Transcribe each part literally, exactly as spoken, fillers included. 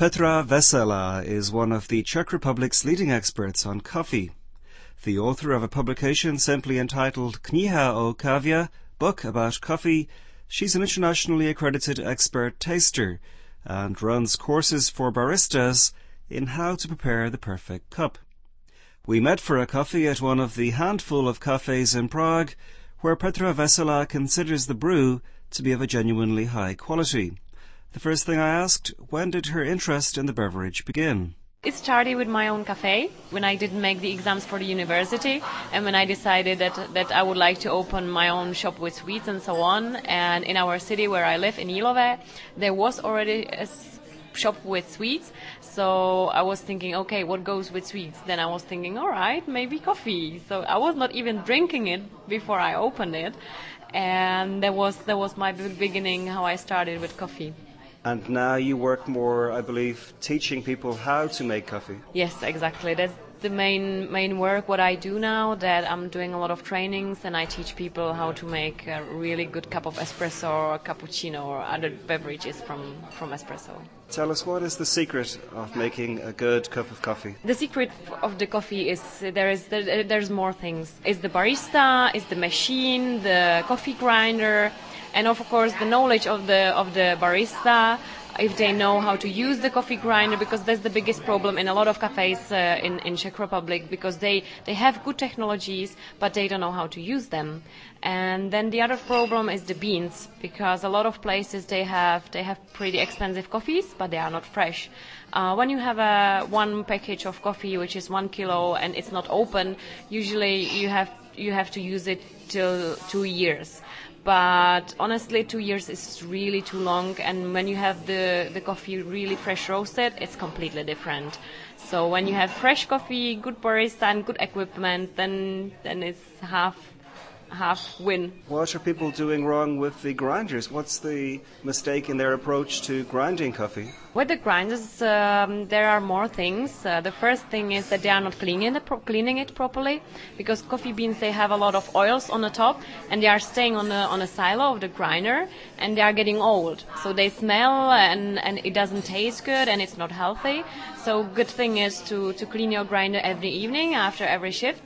Petra Vesela is one of the Czech Republic's leading experts on coffee. The author of a publication simply entitled Kniha o Kávě, Book About Coffee, she's an internationally accredited expert taster and runs courses for baristas in how to prepare the perfect cup. We met for a coffee at one of the handful of cafes in Prague where Petra Vesela considers the brew to be of a genuinely high quality. The first thing I asked, when did her interest in the beverage begin? It started with my own cafe, when I didn't make the exams for the university, and when I decided that, that I would like to open my own shop with sweets and so on. And in our city where I live, in Jílové, there was already a shop with sweets. So I was thinking, okay, what goes with sweets? Then I was thinking, all right, maybe coffee. So I was not even drinking it before I opened it. And that was, that was my beginning, how I started with coffee. And now you work more, I believe, teaching people how to make coffee. Yes, exactly. That's the main main work what I do now, that I'm doing a lot of trainings and I teach people how to make a really good cup of espresso or cappuccino or other beverages from, from espresso. Tell us, what is the secret of making a good cup of coffee? The secret of the coffee is there is there, there's more things. It's the barista, it's the machine, the coffee grinder, and of course the knowledge of the of the barista, if they know how to use the coffee grinder, because that's the biggest problem in a lot of cafes uh, in, in Czech Republic, because they, they have good technologies, but they don't know how to use them. And then the other problem is the beans, because a lot of places they have they have pretty expensive coffees, but they are not fresh. Uh, when you have a one package of coffee, which is one kilo, and it's not open, usually you have you have to use it till two years. But honestly, two years is really too long, and when you have the, the coffee really fresh roasted, it's completely different. So when you have fresh coffee, good barista and good equipment, then then it's half half win. What are people doing wrong with the grinders? What's the mistake in their approach to grinding coffee? With the grinders, um, there are more things. Uh, the first thing is that they are not cleaning it, pro- cleaning it properly, because coffee beans, they have a lot of oils on the top, and they are staying on the on a silo of the grinder, and they are getting old. So they smell, and, and it doesn't taste good, and it's not healthy. So good thing is to, to clean your grinder every evening after every shift.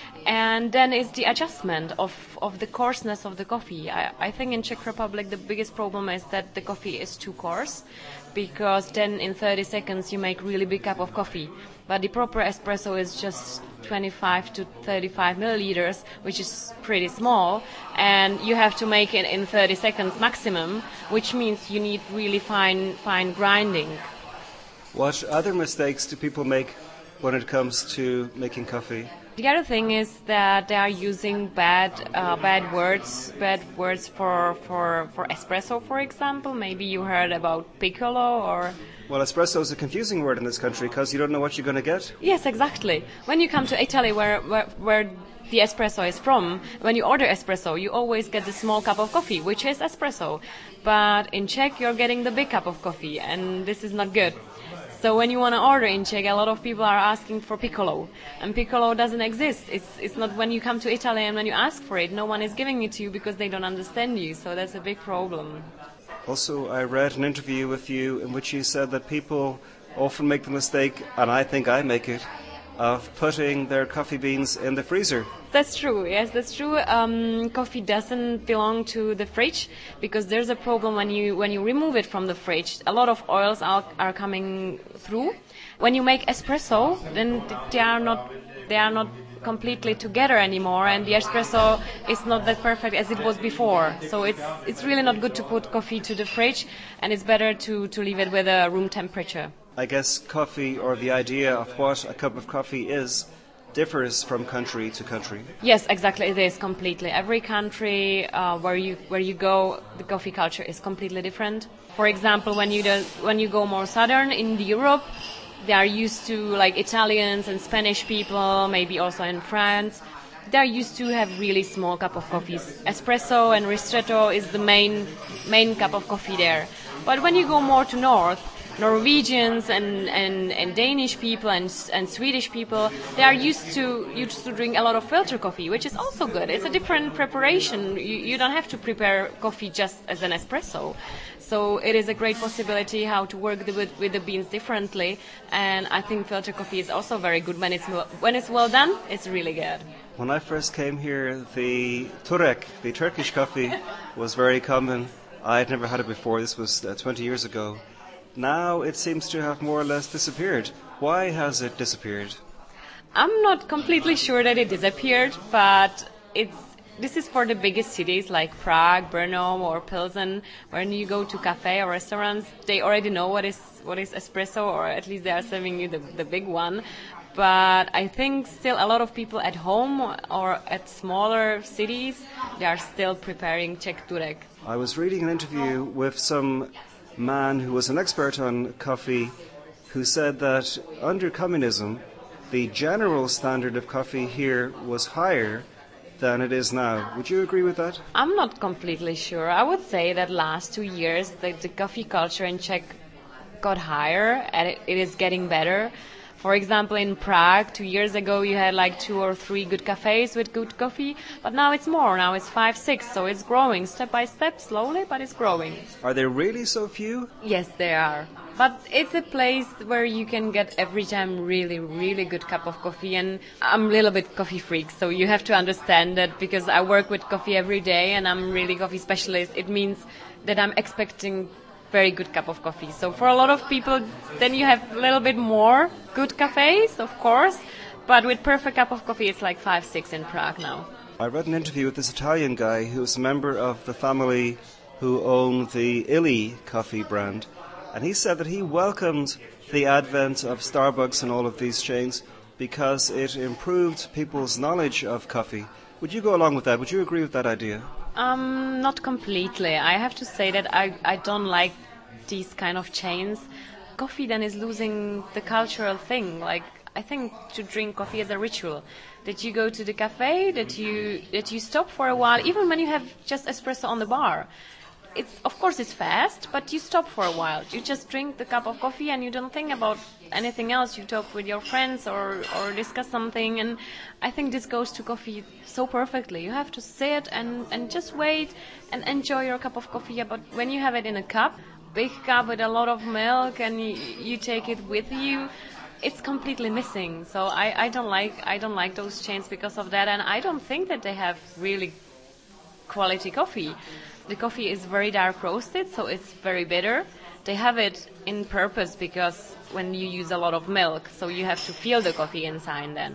And then it's the adjustment of, of the coarseness of the coffee. I, I think in Czech Republic the biggest problem is that the coffee is too coarse, because then in thirty seconds you make really big cup of coffee. But the proper espresso is just twenty-five to thirty-five milliliters, which is pretty small, and you have to make it in thirty seconds maximum, which means you need really fine fine grinding. What other mistakes do people make when it comes to making coffee? The other thing is that they are using bad uh, bad words bad words for, for, for espresso, for example. Maybe you heard about piccolo or... Well, espresso is a confusing word in this country because you don't know what you're going to get. Yes, exactly. When you come to Italy, where, where, where the espresso is from, when you order espresso, you always get the small cup of coffee, which is espresso. But in Czech, you're getting the big cup of coffee, and this is not good. So when you want to order in Czech, a lot of people are asking for piccolo, and piccolo doesn't exist. It's it's not when you come to Italy and when you ask for it, no one is giving it to you because they don't understand you. So that's a big problem. Also, I read an interview with you in which you said that people often make the mistake, and I think I make it, of putting their coffee beans in the freezer. That's true, yes, that's true. Um, coffee doesn't belong to the fridge, because there's a problem when you when you remove it from the fridge. A lot of oils are, are coming through. When you make espresso, then they are not they are not completely together anymore, and the espresso is not that perfect as it was before. So it's it's really not good to put coffee to the fridge, and it's better to, to leave it with a room temperature. I guess coffee, or the idea of what a cup of coffee is, differs from country to country. Yes, exactly. It is completely. Every country uh, where you where you go, the coffee culture is completely different. For example, when you do, when you go more southern in Europe, they are used to, like Italians and Spanish people, maybe also in France. They are used to have really small cup of coffees. Espresso and ristretto is the main main cup of coffee there. But when you go more to north, Norwegians and, and, and Danish people and and Swedish people, they are used to used to drink a lot of filter coffee, which is also good. It's a different preparation. You, you don't have to prepare coffee just as an espresso. So it is a great possibility how to work the, with, with the beans differently. And I think filter coffee is also very good when it's when it's well done. It's really good. When I first came here, the turek, the Turkish coffee, was very common. I had never had it before. This was uh, twenty years ago. Now it seems to have more or less disappeared. Why has it disappeared? I'm not completely sure that it disappeared, but it's this is for the biggest cities like Prague, Brno, or Pilsen. When you go to cafe or restaurants, they already know what is what is espresso, or at least they are serving you the, the big one. But I think still a lot of people at home or at smaller cities, they are still preparing Czech Turek. I was reading an interview with some man who was an expert on coffee who said that under communism, the general standard of coffee here was higher than it is now. Would you agree with that? I'm not completely sure. I would say that last two years the, the coffee culture in Czech got higher and it, it is getting better. For example, in Prague, two years ago, you had like two or three good cafes with good coffee, but now it's more. Now it's five, six, so it's growing step by step, slowly, but it's growing. Are there really so few? Yes, there are. But it's a place where you can get every time really, really good cup of coffee, and I'm a little bit coffee freak, so you have to understand that because I work with coffee every day and I'm really coffee specialist, it means that I'm expecting very good cup of coffee. So for a lot of people, then you have a little bit more good cafes, of course, but with perfect cup of coffee, it's like five, six in Prague now. I read an interview with this Italian guy who's a member of the family who own the Illy coffee brand, and he said that he welcomed the advent of Starbucks and all of these chains because it improved people's knowledge of coffee. Would you go along with that? Would you agree with that idea? Um, not completely. I have to say that I, I don't like these kind of chains. Coffee then is losing the cultural thing. Like, I think to drink coffee is a ritual. That you go to the cafe, that you that you stop for a while, even when you have just espresso on the bar. It's of course it's fast, but you stop for a while. You just drink the cup of coffee and you don't think about anything else. You talk with your friends or, or discuss something, and I think this goes to coffee so perfectly. You have to sit and, and just wait and enjoy your cup of coffee. But when you have it in a cup, big cup with a lot of milk, and you, you take it with you, it's completely missing. So I, I don't like I don't like those chains because of that, and I don't think that they have really quality coffee. The coffee is very dark roasted, so it's very bitter. They have it in purpose because when you use a lot of milk, so you have to feel the coffee inside then.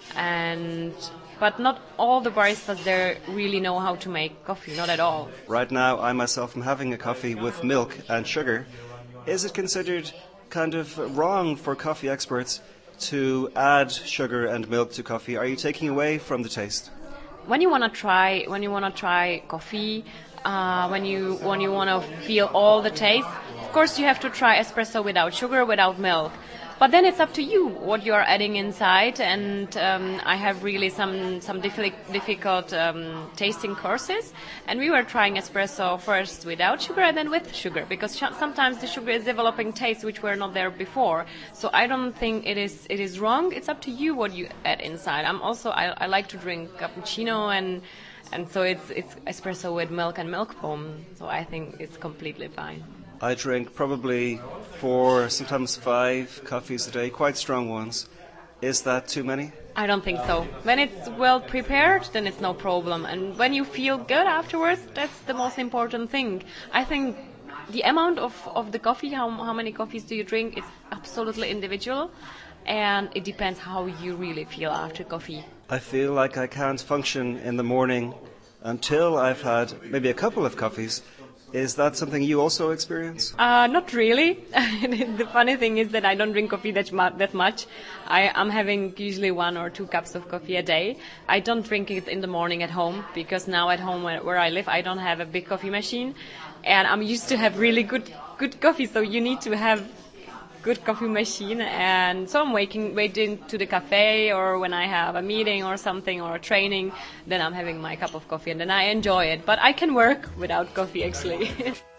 And but not all the baristas there really know how to make coffee, not at all. Right now, I myself am having a coffee with milk and sugar. Is it considered kind of wrong for coffee experts to add sugar and milk to coffee? Are you taking away from the taste? When you want to try, when you want to try coffee, uh, when you when you want to feel all the taste, of course you have to try espresso without sugar, without milk. But then it's up to you what you are adding inside, and um, I have really some some diffi- difficult um, tasting courses, and we were trying espresso first without sugar and then with sugar, because sh- sometimes the sugar is developing tastes which were not there before. So I don't think it is it is wrong. It's up to you what you add inside. I'm also I, I like to drink cappuccino, and and so it's it's espresso with milk and milk foam. So I think it's completely fine. I drink probably four, sometimes five coffees a day, quite strong ones. Is that too many? I don't think so. When it's well prepared, then it's no problem. And when you feel good afterwards, that's the most important thing. I think the amount of, of the coffee, how, how many coffees do you drink, is absolutely individual. And it depends how you really feel after coffee. I feel like I can't function in the morning until I've had maybe a couple of coffees. Is that something you also experience? Uh, not really. The funny thing is that I don't drink coffee that, mu- that much. I am having usually one or two cups of coffee a day. I don't drink it in the morning at home, because now at home where, where I live, I don't have a big coffee machine. And I'm used to have really good good coffee, so you need to have good coffee machine. And so I'm waking, waiting to the cafe, or when I have a meeting or something or a training, then I'm having my cup of coffee and then I enjoy it. But I can work without coffee, actually.